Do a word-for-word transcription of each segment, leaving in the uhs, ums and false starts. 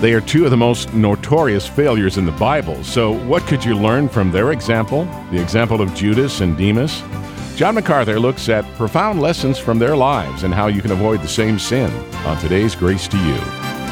They are two of the most notorious failures in the Bible. So what could you learn from their example, the example of Judas and Demas? John MacArthur looks at profound lessons from their lives and how you can avoid the same sin on today's Grace to You.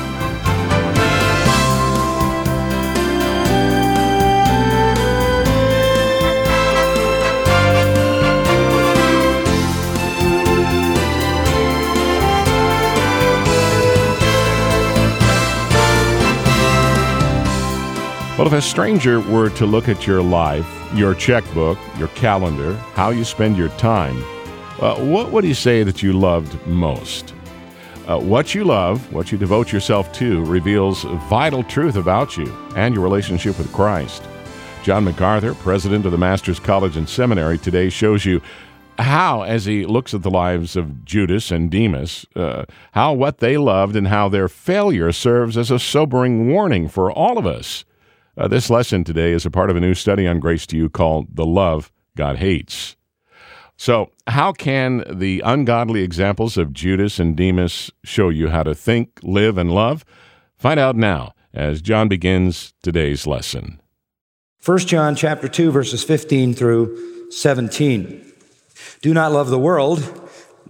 Well, if a stranger were to look at your life, your checkbook, your calendar, how you spend your time, uh, what would he say that you loved most? Uh, what you love, what you devote yourself to, reveals vital truth about you and your relationship with Christ. John MacArthur, president of the Masters College and Seminary, today shows you how, as he looks at the lives of Judas and Demas, uh, how what they loved and how their failure serves as a sobering warning for all of us. Uh, this lesson today is a part of a new study on Grace to You called The Love God Hates. So, how can the ungodly examples of Judas and Demas show you how to think, live, and love? Find out now as John begins today's lesson. First John chapter two, verses fifteen through seventeen. Do not love the world,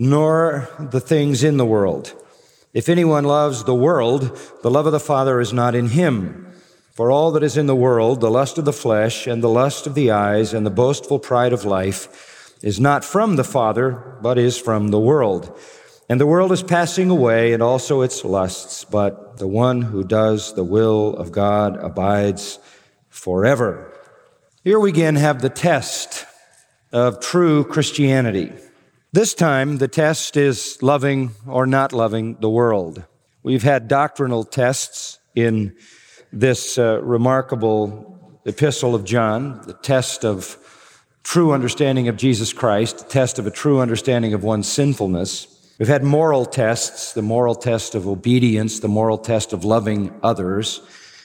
nor the things in the world. If anyone loves the world, the love of the Father is not in him. For all that is in the world, the lust of the flesh and the lust of the eyes and the boastful pride of life, is not from the Father, but is from the world. And the world is passing away, and also its lusts, but the one who does the will of God abides forever. Here we again have the test of true Christianity. This time, the test is loving or not loving the world. We've had doctrinal tests in this uh, remarkable epistle of John, the test of true understanding of Jesus Christ, the test of a true understanding of one's sinfulness. We've had moral tests, the moral test of obedience, the moral test of loving others.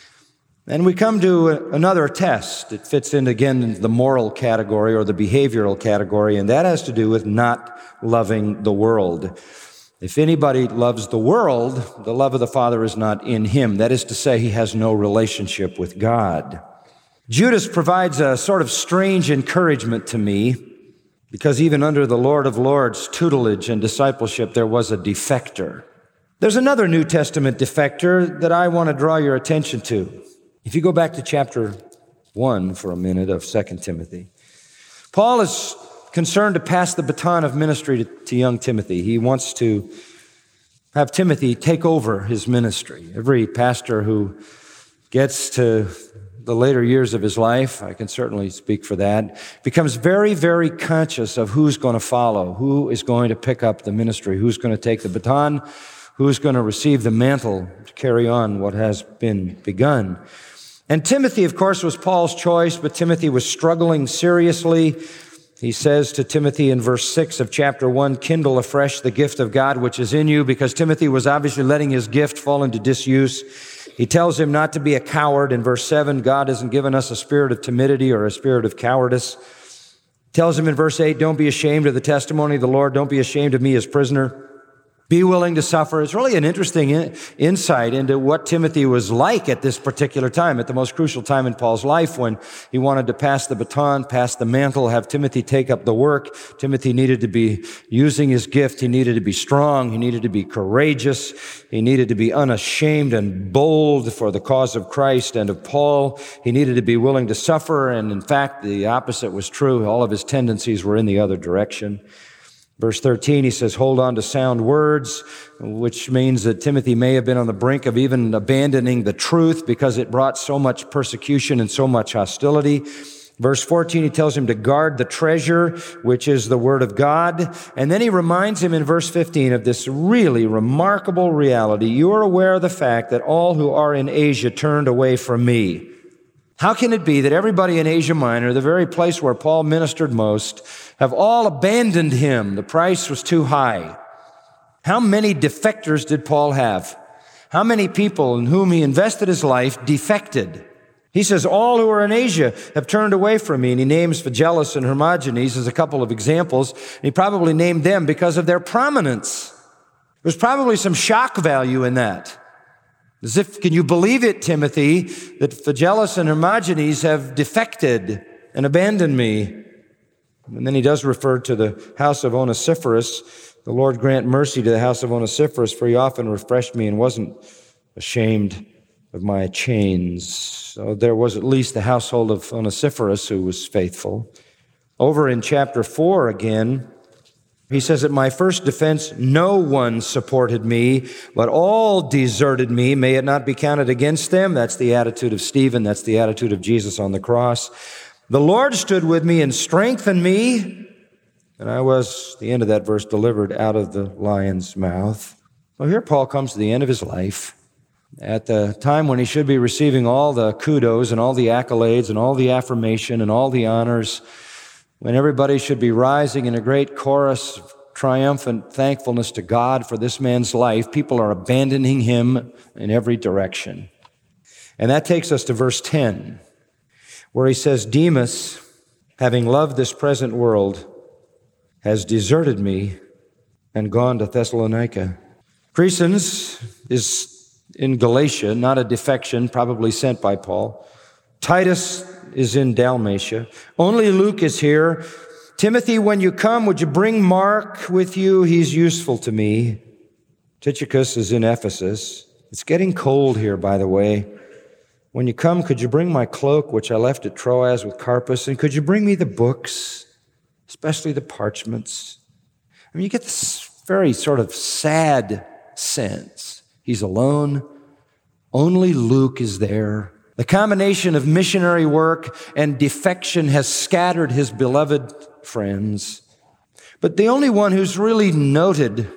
And we come to a, another test. It fits in again into the moral category or the behavioral category, and that has to do with not loving the world. If anybody loves the world, the love of the Father is not in him. That is to say, he has no relationship with God. Judas provides a sort of strange encouragement to me, because even under the Lord of Lords' tutelage and discipleship, there was a defector. There's another New Testament defector that I want to draw your attention to. If you go back to chapter one for a minute of Second Timothy, Paul is concerned to pass the baton of ministry to, to young Timothy. He wants to have Timothy take over his ministry. Every pastor who gets to the later years of his life, I can certainly speak for that, becomes very, very conscious of who's going to follow, who is going to pick up the ministry, who's going to take the baton, who's going to receive the mantle to carry on what has been begun. And Timothy, of course, was Paul's choice, but Timothy was struggling seriously. He says to Timothy in verse six of chapter one, kindle afresh the gift of God which is in you, because Timothy was obviously letting his gift fall into disuse. He tells him not to be a coward. In verse seven, God hasn't given us a spirit of timidity or a spirit of cowardice. Tells him in verse eight, don't be ashamed of the testimony of the Lord. Don't be ashamed of me as prisoner. Be willing to suffer. It's really an interesting in, insight into what Timothy was like at this particular time, at the most crucial time in Paul's life, when he wanted to pass the baton, pass the mantle, have Timothy take up the work. Timothy needed to be using his gift. He needed to be strong. He needed to be courageous. He needed to be unashamed and bold for the cause of Christ and of Paul. He needed to be willing to suffer. And in fact, the opposite was true. All of his tendencies were in the other direction. Verse thirteen, he says, hold on to sound words, which means that Timothy may have been on the brink of even abandoning the truth because it brought so much persecution and so much hostility. Verse fourteen, he tells him to guard the treasure, which is the word of God. And then he reminds him in verse fifteen of this really remarkable reality. You are aware of the fact that all who are in Asia turned away from me. How can it be that everybody in Asia Minor, the very place where Paul ministered most, have all abandoned him? The price was too high. How many defectors did Paul have? How many people in whom he invested his life defected? He says, all who are in Asia have turned away from me. And he names Phygellus and Hermogenes as a couple of examples. And he probably named them because of their prominence. There's probably some shock value in that. As if, can you believe it, Timothy, that Phygellus and Hermogenes have defected and abandoned me? And then he does refer to the house of Onesiphorus. The Lord grant mercy to the house of Onesiphorus, for he often refreshed me and wasn't ashamed of my chains. So there was at least the household of Onesiphorus who was faithful. Over in chapter four again, he says, at my first defense, no one supported me, but all deserted me. May it not be counted against them. That's the attitude of Stephen. That's the attitude of Jesus on the cross. The Lord stood with me and strengthened me. And I was, the end of that verse, delivered out of the lion's mouth. Well, here Paul comes to the end of his life. At the time when he should be receiving all the kudos and all the accolades and all the affirmation and all the honors, when everybody should be rising in a great chorus of triumphant thankfulness to God for this man's life, people are abandoning him in every direction. And that takes us to verse ten, where he says, Demas, having loved this present world, has deserted me and gone to Thessalonica. Crescens is in Galatia, not a defection, probably sent by Paul. Titus is in Dalmatia. Only Luke is here. Timothy, when you come, would you bring Mark with you? He's useful to me. Tychicus is in Ephesus. It's getting cold here, by the way. When you come, could you bring my cloak, which I left at Troas with Carpus, and could you bring me the books, especially the parchments? I mean, you get this very sort of sad sense. He's alone. Only Luke is there. The combination of missionary work and defection has scattered his beloved friends. But the only one who's really noted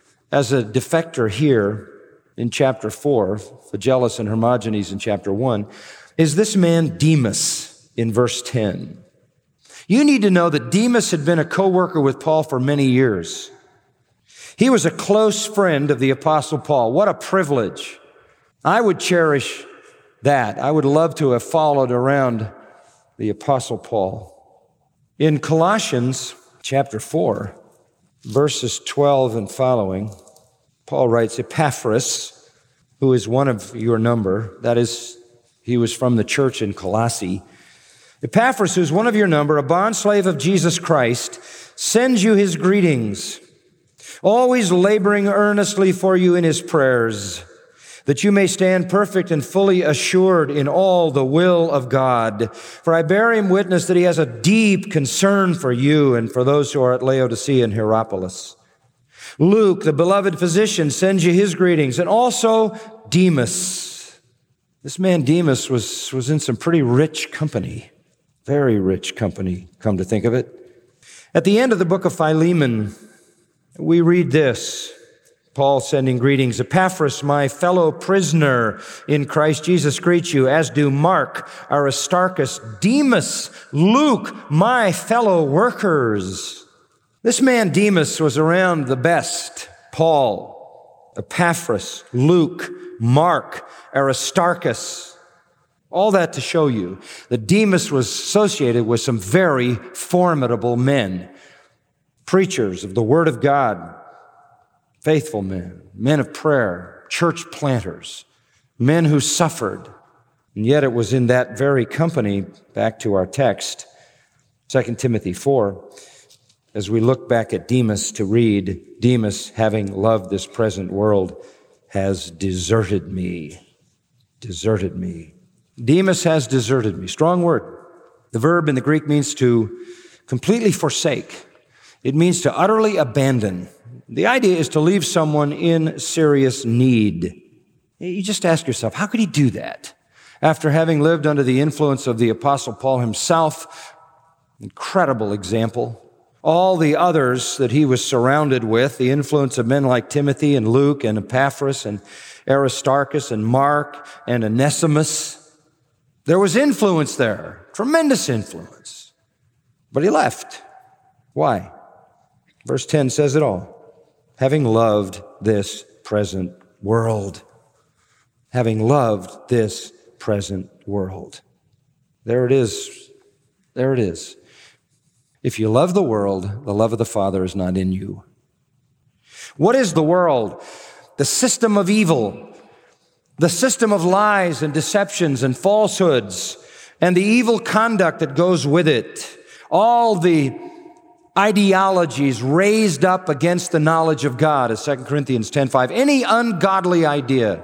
as a defector here in chapter four, Phygellus and Hermogenes in chapter one, is this man Demas in verse ten. You need to know that Demas had been a co-worker with Paul for many years. He was a close friend of the Apostle Paul. What a privilege. I would cherish that. I would love to have followed around the Apostle Paul. In Colossians chapter four, verses twelve and following, Paul writes, Epaphras, who is one of your number, that is, he was from the church in Colossae. Epaphras, who is one of your number, a bondslave of Jesus Christ, sends you his greetings, always laboring earnestly for you in his prayers, that you may stand perfect and fully assured in all the will of God. For I bear him witness that he has a deep concern for you and for those who are at Laodicea and Hierapolis. Luke, the beloved physician, sends you his greetings, and also Demas. This man Demas was, was in some pretty rich company, very rich company, come to think of it. At the end of the book of Philemon, we read this. Paul sending greetings. Epaphras, my fellow prisoner in Christ Jesus, greets you, as do Mark, Aristarchus, Demas, Luke, my fellow workers. This man Demas was around the best. Paul, Epaphras, Luke, Mark, Aristarchus. All that to show you that Demas was associated with some very formidable men, preachers of the Word of God, faithful men, men of prayer, church planters, men who suffered. And yet it was in that very company, back to our text, Second Timothy four, as we look back at Demas to read, Demas, having loved this present world, has deserted me. Deserted me. Demas has deserted me. Strong word. The verb in the Greek means to completely forsake. It means to utterly abandon. The idea is to leave someone in serious need. You just ask yourself, how could he do that? After having lived under the influence of the Apostle Paul himself, incredible example. All the others that he was surrounded with, the influence of men like Timothy and Luke and Epaphras and Aristarchus and Mark and Onesimus. There was influence there, tremendous influence. But he left. Why? Verse ten says it all. Having loved this present world. Having loved this present world. There it is. There it is. If you love the world, the love of the Father is not in you. What is the world? The system of evil. the system of lies and deceptions and falsehoods and the evil conduct that goes with it, all the ideologies raised up against the knowledge of God, as Second Corinthians ten five, any ungodly idea.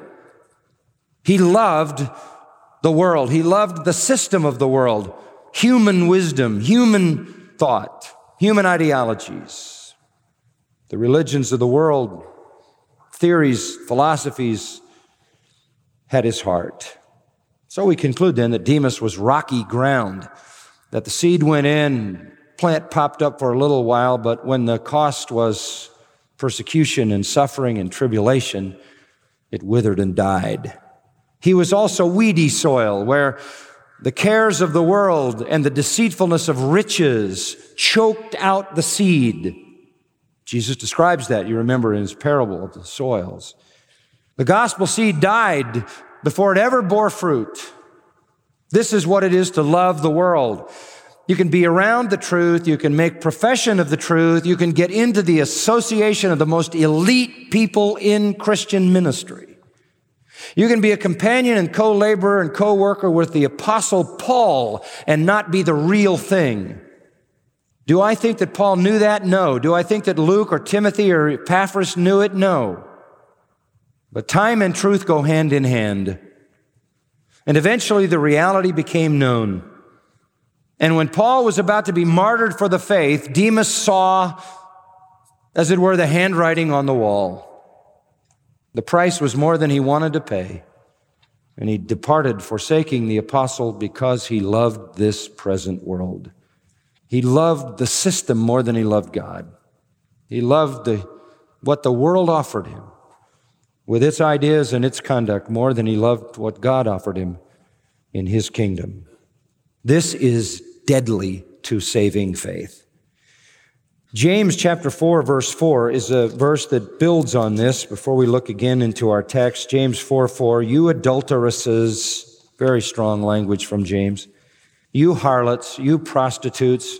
He loved the world. He loved the system of the world, human wisdom, human thought, human ideologies, the religions of the world, theories, philosophies, had his heart. So we conclude then that Demas was rocky ground, that the seed went in, plant popped up for a little while, but when the cost was persecution and suffering and tribulation, it withered and died. He was also weedy soil, where the cares of the world and the deceitfulness of riches choked out the seed. Jesus describes that, you remember, in his parable of the soils. The gospel seed died before it ever bore fruit. This is what it is to love the world. You can be around the truth, you can make profession of the truth, you can get into the association of the most elite people in Christian ministry. You can be a companion and co-laborer and co-worker with the Apostle Paul and not be the real thing. Do I think that Paul knew that? No. Do I think that Luke or Timothy or Epaphras knew it? No. But time and truth go hand in hand. And eventually the reality became known. And when Paul was about to be martyred for the faith, Demas saw, as it were, the handwriting on the wall. The price was more than he wanted to pay. And he departed, forsaking the apostle because he loved this present world. He loved the system more than he loved God. He loved the, what the world offered him, with its ideas and its conduct, more than he loved what God offered him in his kingdom. This is deadly to saving faith. James chapter four, verse four is a verse that builds on this before we look again into our text. James four four, you adulteresses, very strong language from James, you harlots, you prostitutes,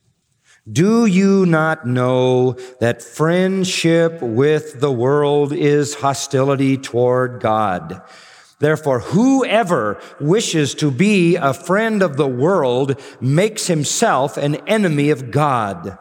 do you not know that friendship with the world is hostility toward God? Therefore, whoever wishes to be a friend of the world makes himself an enemy of God.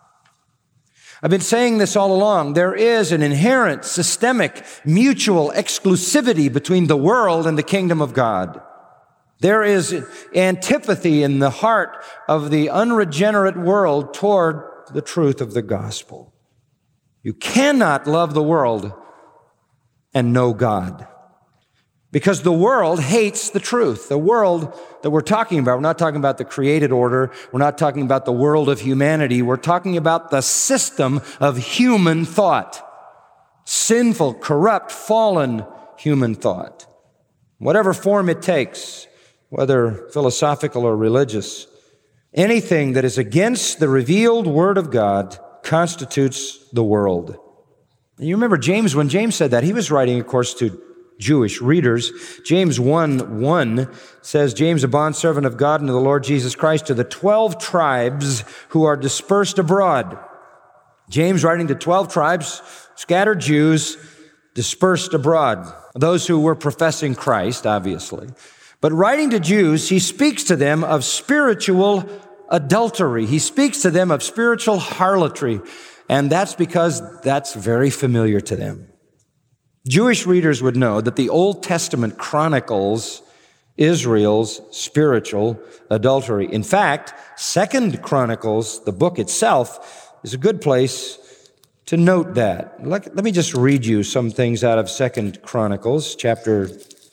I've been saying this all along. There is an inherent, systemic, mutual exclusivity between the world and the kingdom of God. There is antipathy in the heart of the unregenerate world toward the truth of the gospel. You cannot love the world and know God, because the world hates the truth. The world that we're talking about, we're not talking about the created order. We're not talking about the world of humanity. We're talking about the system of human thought. Sinful, corrupt, fallen human thought. Whatever form it takes, whether philosophical or religious, anything that is against the revealed Word of God constitutes the world. And you remember James, when James said that, he was writing, of course, to Jewish readers. James one one says, James, a bondservant of God and of the Lord Jesus Christ, to the twelve tribes who are dispersed abroad. James writing to twelve tribes, scattered Jews, dispersed abroad. Those who were professing Christ, obviously. But writing to Jews, he speaks to them of spiritual adultery. He speaks to them of spiritual harlotry. And that's because that's very familiar to them. Jewish readers would know that the Old Testament chronicles Israel's spiritual adultery. In fact, Second Chronicles, the book itself, is a good place to note that. Let, let me just read you some things out of Second Chronicles, chapter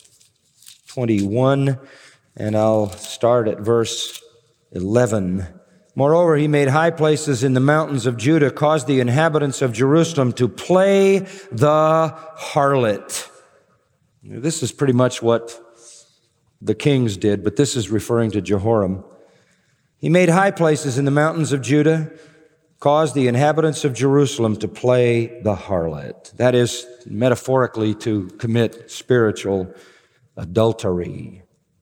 twenty-one, and I'll start at verse eleven. Moreover, he made high places in the mountains of Judah, caused the inhabitants of Jerusalem to play the harlot. This is pretty much what the kings did, but this is referring to Jehoram. He made high places in the mountains of Judah, caused the inhabitants of Jerusalem to play the harlot. That is, metaphorically, to commit spiritual adultery.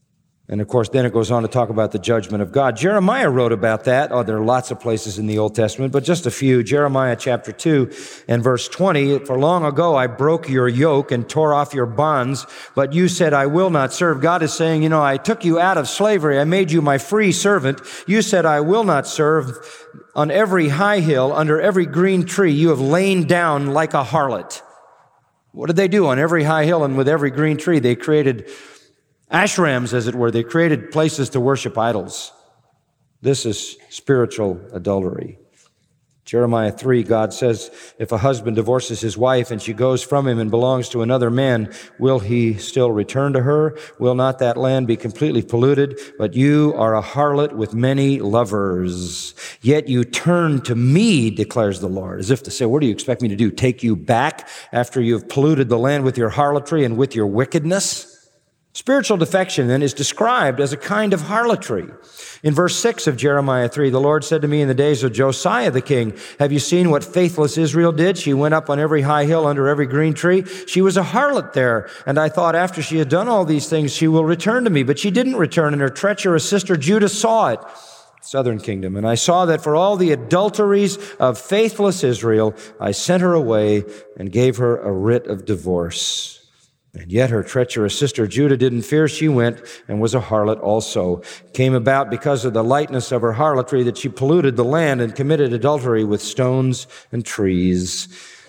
And of course, then it goes on to talk about the judgment of God. Jeremiah wrote about that. Oh, there are lots of places in the Old Testament, but just a few. Jeremiah chapter two and verse twenty, for long ago I broke your yoke and tore off your bonds, but you said, I will not serve. God is saying, you know, I took you out of slavery. I made you my free servant. You said, I will not serve. On every high hill, under every green tree, you have lain down like a harlot. What did they do on every high hill and with every green tree? They created ashrams, as it were. They created places to worship idols. This is spiritual adultery. Jeremiah three, God says, if a husband divorces his wife and she goes from him and belongs to another man, will he still return to her? Will not that land be completely polluted? But you are a harlot with many lovers. Yet you turn to me, declares the Lord, as if to say, what do you expect me to do? Take you back after you've polluted the land with your harlotry and with your wickedness? Spiritual defection, then, is described as a kind of harlotry. In verse six of Jeremiah three, the Lord said to me in the days of Josiah the king, have you seen what faithless Israel did? She went up on every high hill under every green tree. She was a harlot there. And I thought after she had done all these things, she will return to me. But she didn't return, and her treacherous sister Judah saw it. Southern kingdom. And I saw that for all the adulteries of faithless Israel, I sent her away and gave her a writ of divorce. And yet her treacherous sister Judah didn't fear. She went and was a harlot also. It came about because of the lightness of her harlotry that she polluted the land and committed adultery with stones and trees.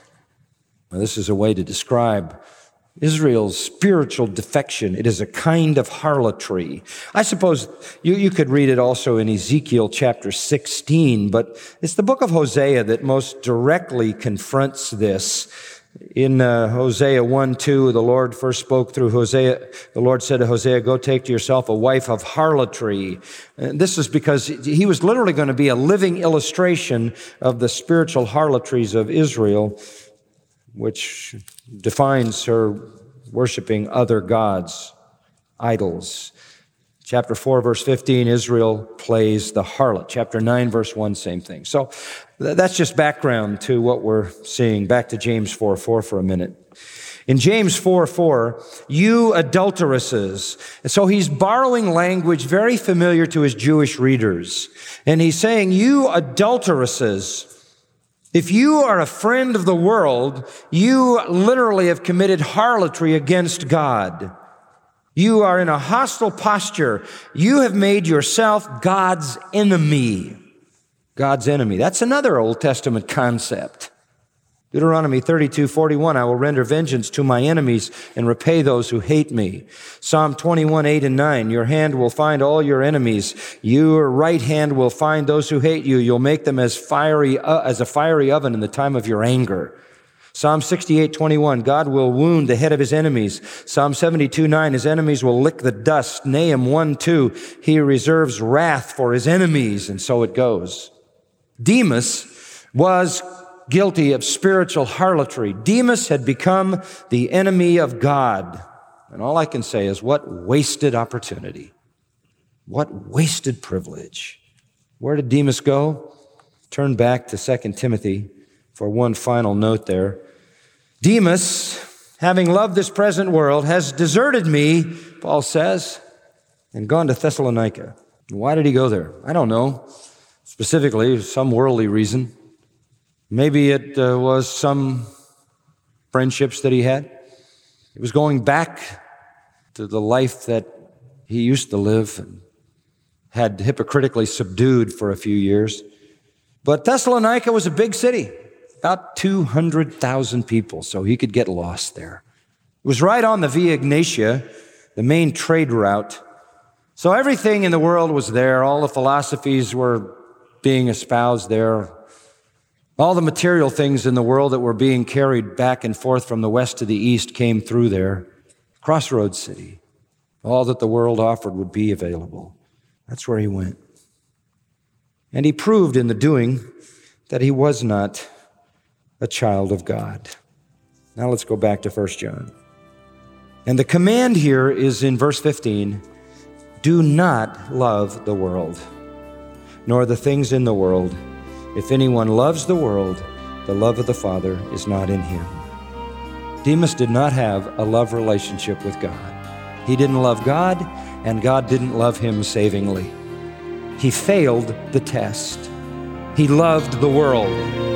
Now, this is a way to describe Israel's spiritual defection. It is a kind of harlotry. I suppose you, you could read it also in Ezekiel chapter sixteen, but it's the book of Hosea that most directly confronts this. In uh, Hosea one two, the Lord first spoke through Hosea. The Lord said to Hosea, go take to yourself a wife of harlotry. And this is because he was literally going to be a living illustration of the spiritual harlotries of Israel, which defines her worshiping other gods, idols. Chapter four, verse fifteen, Israel plays the harlot. Chapter nine, verse one, same thing. So that's just background to what we're seeing. Back to James four four for a minute. In James four four, you adulteresses. And so he's borrowing language very familiar to his Jewish readers. And he's saying, you adulteresses, if you are a friend of the world, you literally have committed harlotry against God. You are in a hostile posture. You have made yourself God's enemy. God's enemy. That's another Old Testament concept. Deuteronomy thirty-two forty-one, I will render vengeance to my enemies and repay those who hate me. Psalm twenty-one eight and nine, your hand will find all your enemies. Your right hand will find those who hate you. You'll make them as fiery, uh, as a fiery oven in the time of your anger. Psalm sixty-eight twenty-one, God will wound the head of his enemies. Psalm seventy-two nine, his enemies will lick the dust. Nahum one two, he reserves wrath for his enemies, and so it goes. Demas was guilty of spiritual harlotry. Demas had become the enemy of God. And all I can say is, what wasted opportunity. What wasted privilege. Where did Demas go? Turn back to Second Timothy for one final note there. Demas, having loved this present world, has deserted me, Paul says, and gone to Thessalonica. Why did he go there? I don't know. Specifically, some worldly reason. Maybe it uh, was some friendships that he had. He was going back to the life that he used to live and had hypocritically subdued for a few years. But Thessalonica was a big city, about two hundred thousand people, so he could get lost there. It was right on the Via Egnatia, the main trade route. So everything in the world was there. All the philosophies were being espoused there. All the material things in the world that were being carried back and forth from the west to the east came through there. Crossroads city. All that the world offered would be available. That's where he went. And he proved in the doing that he was not a child of God. Now let's go back to First John. And the command here is in verse fifteen, do not love the world, nor the things in the world. If anyone loves the world, the love of the Father is not in him. Demas did not have a love relationship with God. He didn't love God, and God didn't love him savingly. He failed the test. He loved the world.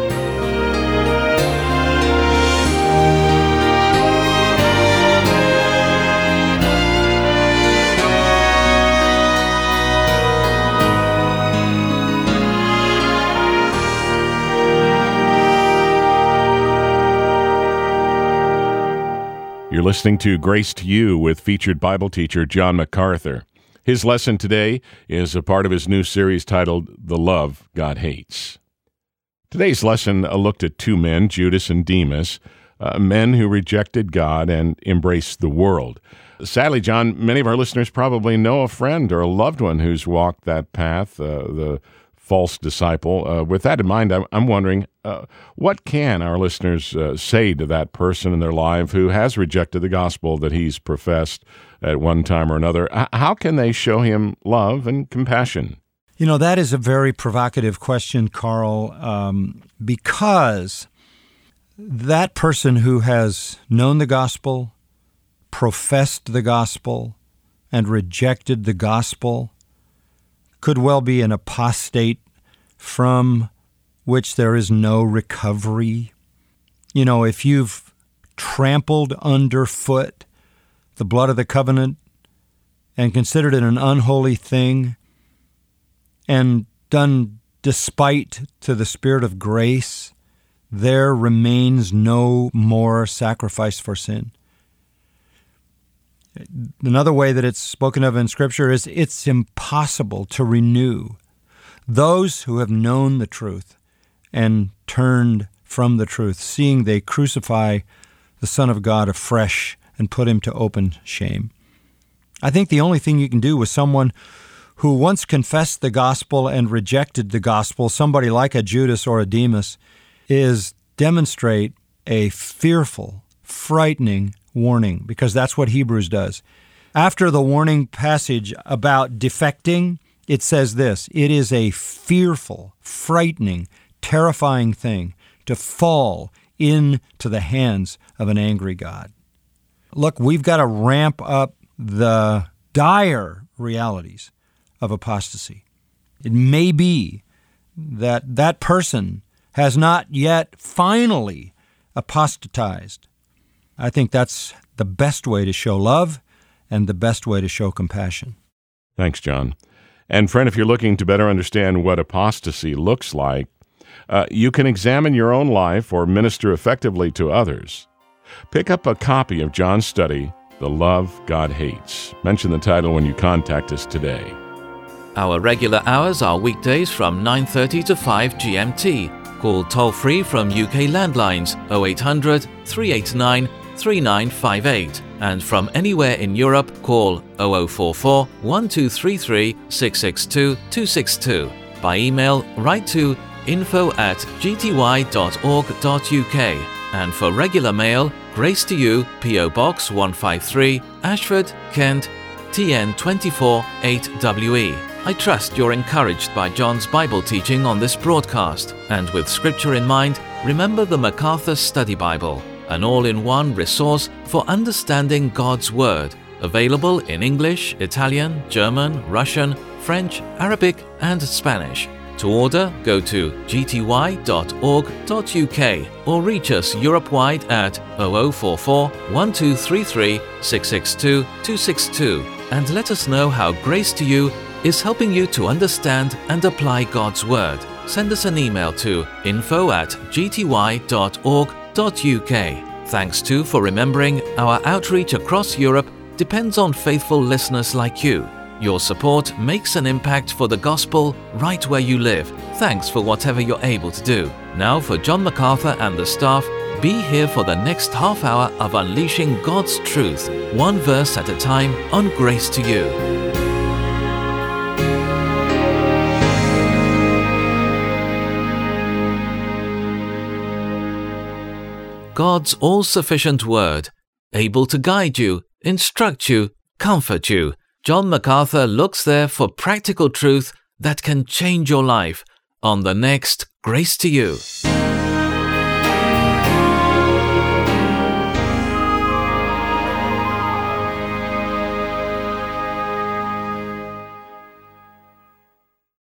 You're listening to Grace to You with featured Bible teacher John MacArthur. His lesson today is a part of his new series titled The Love God Hates. Today's lesson looked at two men, Judas and Demas, uh, men who rejected God and embraced the world. Sadly, John, many of our listeners probably know a friend or a loved one who's walked that path, uh, the false disciple. Uh, with that in mind, I'm, I'm wondering, uh, what can our listeners uh, say to that person in their life who has rejected the gospel that he's professed at one time or another? H- how can they show him love and compassion? You know, that is a very provocative question, Carl, um, because that person who has known the gospel, professed the gospel, and rejected the gospel could well be an apostate from which there is no recovery. You know, if you've trampled underfoot the blood of the covenant and considered it an unholy thing and done despite to the Spirit of grace, there remains no more sacrifice for sin. Another way that it's spoken of in Scripture is it's impossible to renew those who have known the truth and turned from the truth, seeing they crucify the Son of God afresh and put him to open shame. I think the only thing you can do with someone who once confessed the gospel and rejected the gospel, somebody like a Judas or a Demas, is demonstrate a fearful, frightening warning, because that's what Hebrews does. After the warning passage about defecting, it says this: it is a fearful, frightening, terrifying thing to fall into the hands of an angry God. Look, we've got to ramp up the dire realities of apostasy. It may be that that person has not yet finally apostatized. I think that's the best way to show love and the best way to show compassion. Thanks, John. And friend, if you're looking to better understand what apostasy looks like, uh, you can examine your own life or minister effectively to others. Pick up a copy of John's study, The Love God Hates. Mention the title when you contact us today. Our regular hours are weekdays from nine thirty to five G M T. Call toll-free from U K landlines oh eight hundred, three eight nine, three nine five eight, and from anywhere in Europe, call oh oh four four, one two three three, six six two, two six two. By email, write to info at g t y dot org dot u k. And for regular mail, Grace to You, P O Box one five three, Ashford, Kent, T N two four eight W E. I trust you're encouraged by John's Bible teaching on this broadcast, and with Scripture in mind, remember the MacArthur Study Bible, an all-in-one resource for understanding God's Word, available in English, Italian, German, Russian, French, Arabic, and Spanish. To order, go to g t y dot org dot u k or reach us Europe-wide at oh oh four four, one two three three, six six two, two six two and let us know how Grace to You is helping you to understand and apply God's Word. Send us an email to info at g t y dot org dot u k. Thanks too for remembering our outreach across Europe depends on faithful listeners like you. Your support makes an impact for the gospel right where you live. Thanks for whatever you're able to do. Now for John MacArthur and the staff, be here for the next half hour of unleashing God's truth, one verse at a time on Grace to You. God's all-sufficient word, able to guide you, instruct you, comfort you. John MacArthur looks there for practical truth that can change your life on the next Grace to You.